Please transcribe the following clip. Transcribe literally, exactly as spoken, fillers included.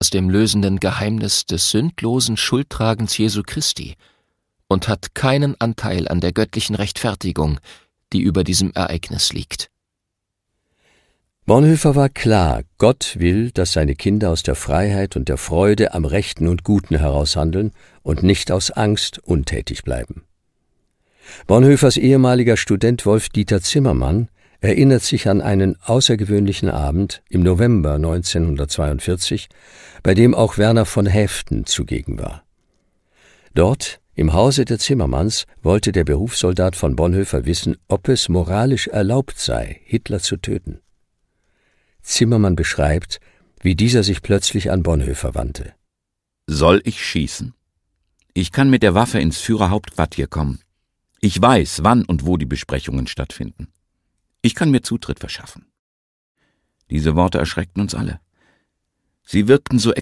aus dem lösenden Geheimnis des sündlosen Schuldtragens Jesu Christi und hat keinen Anteil an der göttlichen Rechtfertigung, die über diesem Ereignis liegt. Bonhoeffer war klar, Gott will, dass seine Kinder aus der Freiheit und der Freude am Rechten und Guten heraushandeln und nicht aus Angst untätig bleiben. Bonhoeffers ehemaliger Student Wolf-Dieter Zimmermann erinnert sich an einen außergewöhnlichen Abend im November neunzehnhundertzweiundvierzig, bei dem auch Werner von Haeften zugegen war. Dort, im Hause der Zimmermanns, wollte der Berufssoldat von Bonhoeffer wissen, ob es moralisch erlaubt sei, Hitler zu töten. Zimmermann beschreibt, wie dieser sich plötzlich an Bonhoeffer wandte. »Soll ich schießen? Ich kann mit der Waffe ins Führerhauptquartier kommen. Ich weiß, wann und wo die Besprechungen stattfinden. Ich kann mir Zutritt verschaffen.« Diese Worte erschreckten uns alle. Sie wirkten so